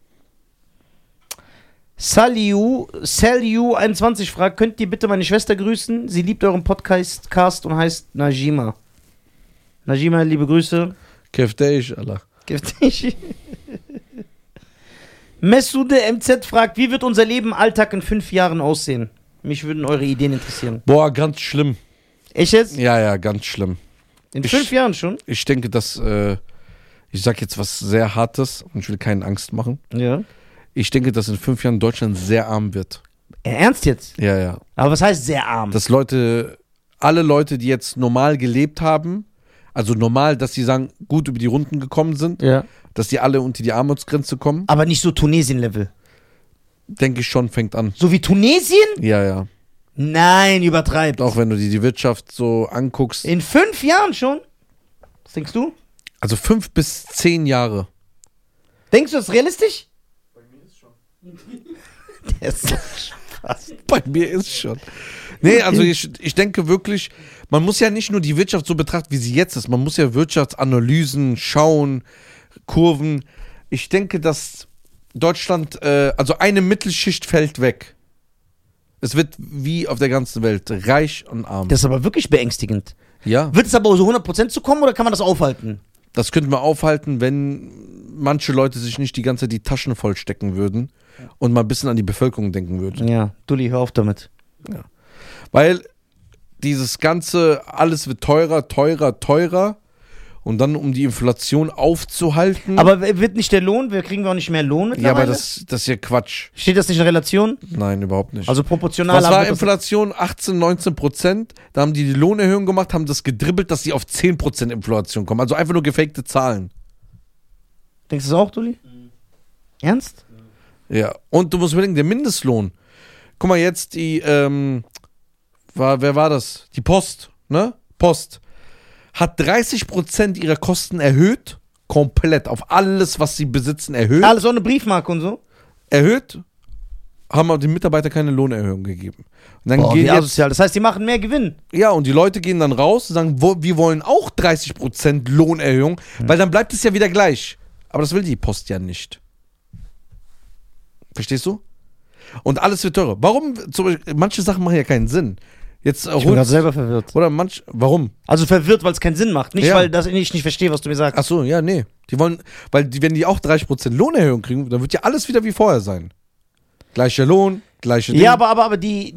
Saliu21 fragt: Könnt ihr bitte meine Schwester grüßen? Sie liebt euren Podcast und heißt Najima. Najima, liebe Grüße. Kefteich, Allah. Giftig. Messude MZ fragt: Wie wird unser Leben Alltag in 5 Jahren aussehen? Mich würden eure Ideen interessieren. Boah, ganz schlimm. Ich jetzt? Ja, ganz schlimm. In 5 Jahren schon? Ich denke, dass, ich sag jetzt was sehr Hartes und ich will keinen Angst machen. Ja. Ich denke, dass in 5 Jahren Deutschland sehr arm wird. Ernst jetzt? Ja. Aber was heißt sehr arm? Dass alle Leute, die jetzt normal gelebt haben, also normal, dass sie sagen, gut über die Runden gekommen sind, Ja. dass die alle unter die Armutsgrenze kommen, Aber nicht so Tunesien-Level. denke ich schon, fängt an. So wie Tunesien? Ja. Nein, übertreibt. Auch wenn du dir die Wirtschaft so anguckst. In 5 Jahren schon? Was denkst du? Also 5 bis 10 Jahre. Denkst du, das ist realistisch? Bei mir ist schon. Der ist so Spaß. Bei mir ist schon. Nee, also ich denke wirklich, man muss ja nicht nur die Wirtschaft so betrachten, wie sie jetzt ist. Man muss ja Wirtschaftsanalysen schauen, Kurven. Ich denke, dass Deutschland, also eine Mittelschicht fällt weg. Es wird wie auf der ganzen Welt reich und arm. Das ist aber wirklich beängstigend. Ja, Wird es aber so 100% zu kommen oder kann man das aufhalten? das könnten wir aufhalten, wenn manche Leute sich nicht die ganze Zeit die Taschen vollstecken würden und mal ein bisschen an die Bevölkerung denken würden. Ja, Dulli, hör auf damit. Weil dieses ganze, alles wird teurer und dann, um die Inflation aufzuhalten. Aber wird nicht der Lohn, kriegen wir auch nicht mehr Lohn ja, mittlerweile? aber das ist ja Quatsch. Steht das nicht in Relation? Nein, überhaupt nicht. Also proportional. Was war wird das- Inflation? 18-19%. Da haben die Lohnerhöhung gemacht, haben das gedribbelt, dass sie auf 10% Inflation kommen. Also einfach nur gefakte Zahlen. Denkst du das auch, Dulli? Ernst? Ja. Und du musst überlegen, der Mindestlohn. Guck mal, jetzt wer war das? Die Post, ne? Post. Hat 30% ihrer Kosten erhöht. Komplett. Auf alles, was sie besitzen, erhöht. Alles auch eine Briefmarke und so? Erhöht. Haben aber den Mitarbeitern keine Lohnerhöhung gegeben. Und dann Boah, geht wie jetzt, asozial. Das heißt, die machen mehr Gewinn. ja, und die Leute gehen dann raus und sagen, wir wollen auch 30% Lohnerhöhung, weil dann bleibt es ja wieder gleich. Aber das will die Post ja nicht. Verstehst du? Und alles wird teurer. Warum? Zum Beispiel, manche Sachen machen ja keinen Sinn. Jetzt Ich bin gerade selber verwirrt. oder warum? Also verwirrt, weil es keinen Sinn macht. Nicht, Ja. weil ich nicht verstehe, was du mir sagst. Ach so, ja, nee. Die wollen, wenn die auch 30% Lohnerhöhung kriegen, dann wird ja alles wieder wie vorher sein. Gleicher Lohn, gleiche Ding. Ja, aber die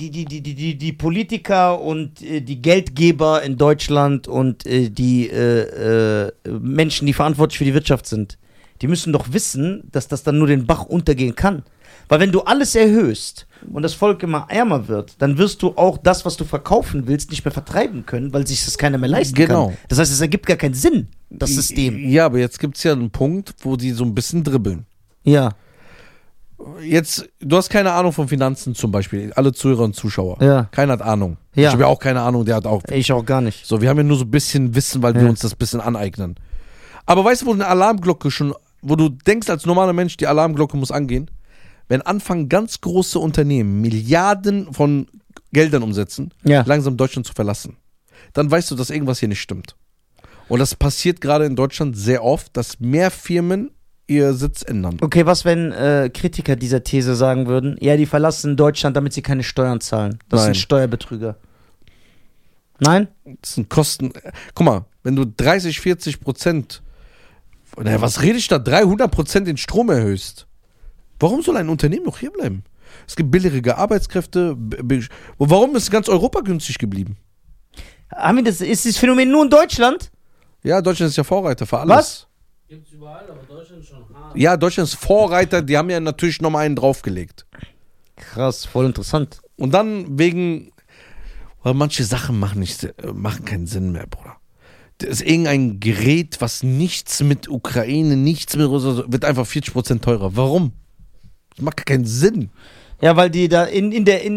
Politiker und die Geldgeber in Deutschland und die Menschen, die verantwortlich für die Wirtschaft sind, die müssen doch wissen, dass das dann nur den Bach untergehen kann. Weil wenn du alles erhöhst und das Volk immer ärmer wird, dann wirst du auch das, was du verkaufen willst, nicht mehr vertreiben können, weil sich das keiner mehr leisten Genau. kann. Das heißt, es ergibt gar keinen Sinn, das System. Ja, aber jetzt gibt es ja einen Punkt, wo die so ein bisschen dribbeln. Ja. Jetzt, du hast keine Ahnung von Finanzen zum Beispiel, alle Zuhörer und Zuschauer. Ja. Keiner hat Ahnung. Ja. Ich habe ja auch keine Ahnung, der hat auch. Ich auch gar nicht. So, wir haben ja nur so ein bisschen Wissen, weil wir Ja. uns das ein bisschen aneignen. Aber weißt du, wo eine Alarmglocke schon, wo du denkst als normaler Mensch, die Alarmglocke muss angehen? Wenn anfangen ganz große Unternehmen Milliarden von Geldern umsetzen, Ja. langsam Deutschland zu verlassen, dann weißt du, dass irgendwas hier nicht stimmt. Und das passiert gerade in Deutschland sehr oft, dass mehr Firmen ihr Sitz ändern. Okay, was, wenn Kritiker dieser These sagen würden, ja, die verlassen Deutschland, damit sie keine Steuern zahlen. Das Nein. sind Steuerbetrüger. Nein? Das sind Kosten. Guck mal, wenn du 30-40%, was rede ich da, 300% den Strom erhöhst, warum soll ein Unternehmen noch hier bleiben? Es gibt billigere Arbeitskräfte. Warum ist ganz Europa günstig geblieben? Ist das Phänomen nur in Deutschland? Ja, Deutschland ist ja Vorreiter für alles. Was? Gibt's überall, aber Deutschland ist schon hart. Ja, Deutschland ist Vorreiter, die haben ja natürlich nochmal einen draufgelegt. Krass, voll interessant. Und dann weil manche Sachen machen keinen Sinn mehr, Bruder. Das ist irgendein Gerät, was nichts mit Ukraine, nichts mit Russland, wird einfach 40% teurer. Warum? Das macht keinen Sinn. Ja, weil die da in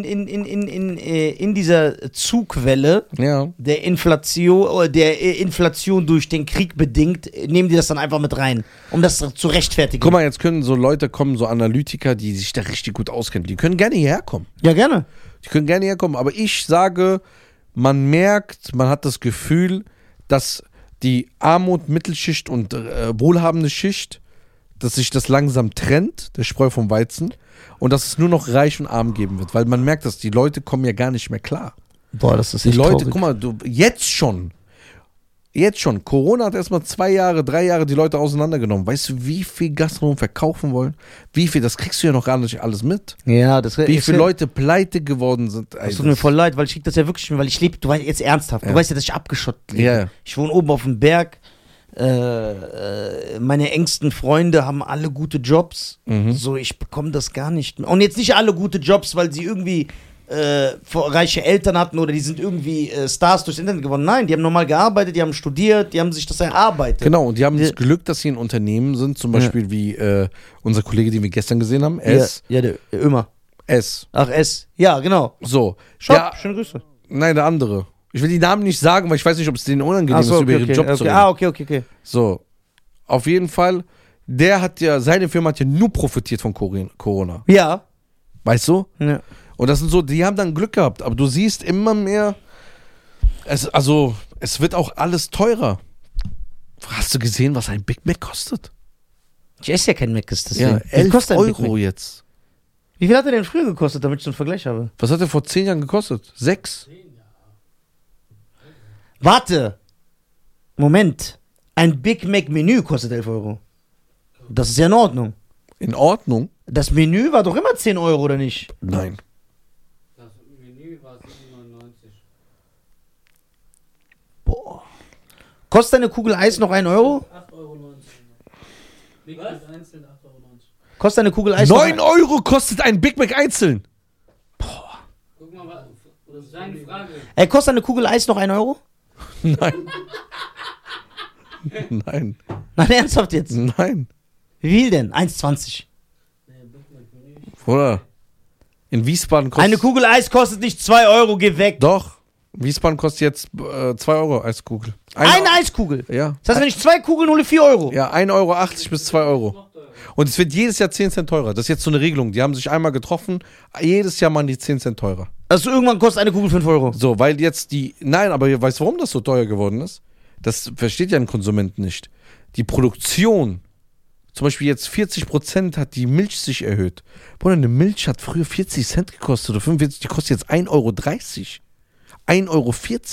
dieser Zugwelle Ja. der Inflation durch den Krieg bedingt, nehmen die das dann einfach mit rein, um das zu rechtfertigen. Guck mal, jetzt können so Leute kommen, so Analytiker, die sich da richtig gut auskennen. Die können gerne hierher kommen. Ja, gerne. Die können gerne herkommen. Aber ich sage, man hat das Gefühl, dass die Armut, Mittelschicht und wohlhabende Schicht, dass sich das langsam trennt, der Spreu vom Weizen, und dass es nur noch reich und arm geben wird. Weil man merkt, dass die Leute kommen ja gar nicht mehr klar. Boah, das ist Die echt Leute, traurig. guck mal, jetzt schon. Corona hat erstmal 2 Jahre, 3 Jahre die Leute auseinandergenommen. Weißt du, wie viel Gastronomen verkaufen wollen? Wie viel, das kriegst du ja noch gar nicht alles mit. Ja, das Wie viele Leute pleite geworden sind. Das tut mir voll leid, weil ich krieg das ja wirklich, weil ich lebe, du weißt jetzt ernsthaft, Ja. du weißt ja, dass ich abgeschottet lebe. Ja. Ich wohne oben auf dem Berg, meine engsten Freunde haben alle gute Jobs, so ich bekomme das gar nicht mehr. Und jetzt nicht alle gute Jobs, weil sie irgendwie reiche Eltern hatten oder die sind irgendwie Stars durchs Internet geworden. Nein, die haben normal gearbeitet, die haben studiert, die haben sich das erarbeitet. Genau, und die haben das Glück, dass sie in Unternehmen sind, zum Beispiel wie unser Kollege, den wir gestern gesehen haben, S. Ja, der immer. S. Ach, S. Ja, genau. So. Shop, Ja, schöne Grüße. nein, der andere. Ich will die Namen nicht sagen, weil ich weiß nicht, ob es denen unangenehm ist, über ihren Job zu reden. Okay. So. Auf jeden Fall, seine Firma hat ja nur profitiert von Corona. Ja. Weißt du? Ja. Und das sind so, die haben dann Glück gehabt, aber du siehst immer mehr, es wird auch alles teurer. Hast du gesehen, was ein Big Mac kostet? Ich esse ja kein Mac, deswegen. Ja, Wie 11 kostet ein Big Euro Mac? jetzt. Wie viel hat er denn früher gekostet, damit ich so einen Vergleich habe? Was hat der vor 10 Jahren gekostet? 6? Warte! Moment. Ein Big Mac Menü kostet 11 Euro. Das ist ja in Ordnung. In Ordnung? Das Menü war doch immer 10 Euro, oder nicht? Nein. Das Menü war 7,99. Boah. Kostet eine Kugel Eis noch 1 Euro? 8,19 Euro. Big Mac einzeln 8,90 Euro. Kostet eine Kugel Eis 9 noch Euro kostet ein Big Mac einzeln. Guck mal, das ist eine Frage. Ey, kostet eine Kugel Eis noch 1 Euro? Nein. Nein. Nein, ernsthaft jetzt. Nein. Wie viel denn? 1,20. Nee, Big Mac Menü. Oder? In Wiesbaden kostet. Eine Kugel Eis kostet nicht 2 Euro, geh weg. Doch. Wiesbaden kostet jetzt 2 Euro Eiskugel. Eine Eiskugel. Ja. Das heißt, wenn ich 2 Kugeln hole, 4 Euro. Ja, 1,80 Euro bis 2 Euro. Noch teurer. Und es wird jedes Jahr 10 Cent teurer. Das ist jetzt so eine Regelung. Die haben sich einmal getroffen. Jedes Jahr machen die 10 Cent teurer. Also irgendwann kostet eine Kugel 5 Euro. So, weil jetzt Nein, aber weißt du, warum das so teuer geworden ist? Das versteht ja ein Konsument nicht. Die Produktion, zum Beispiel jetzt 40% hat die Milch sich erhöht. Bruder, eine Milch hat früher 40 Cent gekostet oder 45, die kostet jetzt 1,30 Euro. 1,40 Euro.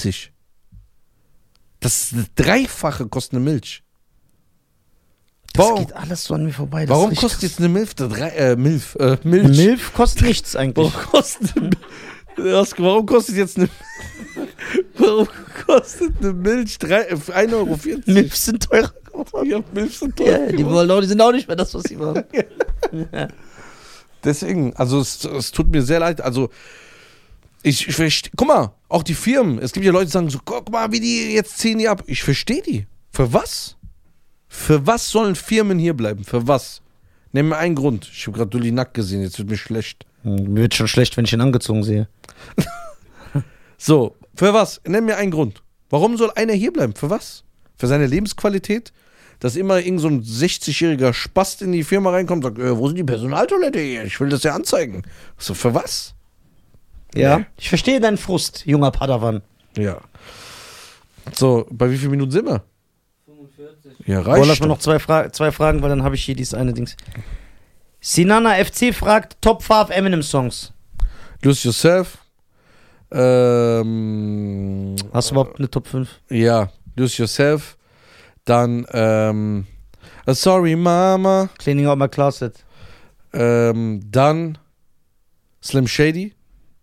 Das Dreifache kostet eine Milch. Das geht alles so an mir vorbei. Das Warum ist kostet richtig jetzt eine Milch? krass. Milch kostet nichts eigentlich. Warum kostet jetzt eine Warum kostet eine Milch 1,40 Euro? Milch sind teurer geworden. Ja, Milch sind teuer. Ja, die sind auch nicht mehr das, was sie waren. Deswegen, also es tut mir sehr leid. Also ich verstehe, guck mal, auch die Firmen. Es gibt ja Leute, die sagen so, guck mal, wie die jetzt ziehen die ab. Ich verstehe die. Für was? Für was sollen Firmen hier bleiben? Für was? Nenn mir einen Grund. Ich habe gerade Dulli nackt gesehen, jetzt wird mir schlecht. Mir wird schon schlecht, wenn ich ihn angezogen sehe. So, für was? Nenn mir einen Grund. Warum soll einer hier bleiben? Für was? Für seine Lebensqualität? Dass immer irgend so ein 60-jähriger Spast in die Firma reinkommt und sagt, wo sind die Personaltoilette hier? Ich will das ja anzeigen. So, für was? Ja. Ich verstehe deinen Frust, junger Padawan. Ja. So, bei wie vielen Minuten sind wir? 45. Ja, Oh, reicht. lass mal doch. noch zwei Fragen, weil dann habe ich hier dieses eine Dings. Sinana FC fragt Top 5 Eminem-Songs. Lose Yourself. Hast du überhaupt eine Top 5? Ja, Lose Yourself. Dann, Sorry Mama. Cleaning Out My Closet. Dann Slim Shady.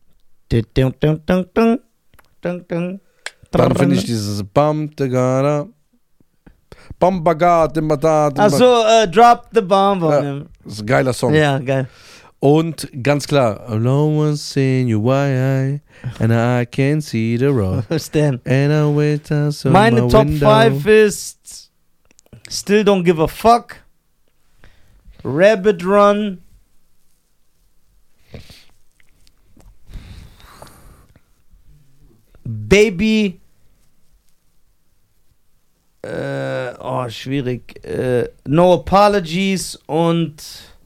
Dann Dann finde ich dieses Bam, Dagada. Bambagad, immer da. Achso, Drop the Bomb on Ja. him. Das ist ein geiler Song. Ja, geil. Und ganz klar, no one's seen you why and I can't see the road. Was ist denn? And I wait outside Meine my Top window. 5 ist Still Don't Give a Fuck, Rabbit Run, Baby, schwierig, No Apologies und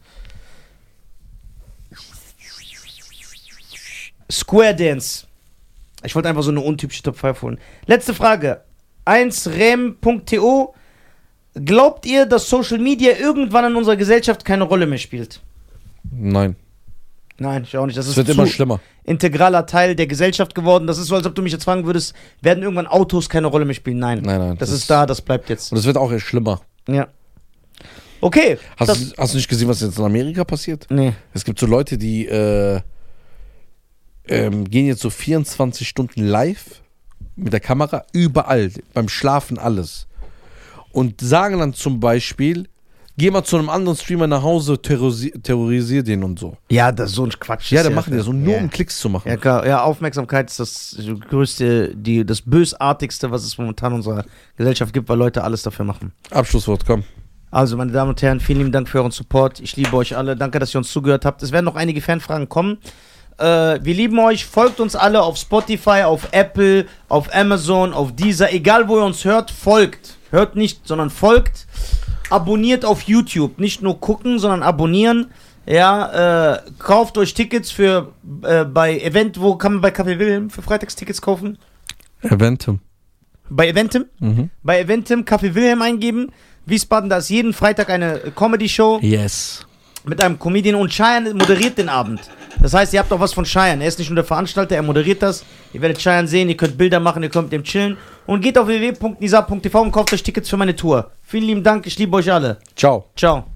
Square Dance. Ich wollte einfach so eine untypische Top 5 holen. Letzte Frage. 1rem.to. Glaubt ihr, dass Social Media irgendwann in unserer Gesellschaft keine Rolle mehr spielt? Nein, Nein, ich auch nicht. Das es ist wird zu immer schlimmer. integraler Teil der Gesellschaft geworden. Das ist so, als ob du mich jetzt fragen würdest, werden irgendwann Autos keine Rolle mehr spielen? Nein. Nein. Das ist da, das bleibt jetzt. Und es wird auch erst schlimmer. Ja. Okay. Hast du nicht gesehen, was jetzt in Amerika passiert? Nee. Es gibt so Leute, die gehen jetzt so 24 Stunden live mit der Kamera, überall, beim Schlafen alles. Und sagen dann zum Beispiel, geh mal zu einem anderen Streamer nach Hause, terrorisier den und so. Ja, das ist so ein Quatsch. Ja, Das dann ist machen die das so, nur ja. um Klicks zu machen. Ja, klar. Ja, Aufmerksamkeit ist das größte, das bösartigste, was es momentan in unserer Gesellschaft gibt, weil Leute alles dafür machen. Abschlusswort, komm. Also, meine Damen und Herren, vielen lieben Dank für euren Support. Ich liebe euch alle. Danke, dass ihr uns zugehört habt. Es werden noch einige Fanfragen kommen. Wir lieben euch. Folgt uns alle auf Spotify, auf Apple, auf Amazon, auf Deezer. Egal, wo ihr uns hört, folgt. Hört nicht, sondern folgt. Abonniert auf YouTube. Nicht nur gucken, sondern abonnieren. Ja, kauft euch Tickets für bei Event. Wo kann man bei Café Wilhelm für Freitagstickets kaufen? Eventum. Bei Eventim. Bei Eventim Café Wilhelm eingeben. Wiesbaden, da ist jeden Freitag eine Comedy-Show Yes. mit einem Comedian und Cheyenne moderiert den Abend. Das heißt, ihr habt auch was von Cheyenne. Er ist nicht nur der Veranstalter, er moderiert das. Ihr werdet Cheyenne sehen, ihr könnt Bilder machen, ihr könnt mit dem chillen. Und geht auf www.nisa.tv und kauft euch Tickets für meine Tour. Vielen lieben Dank, ich liebe euch alle. Ciao. Ciao.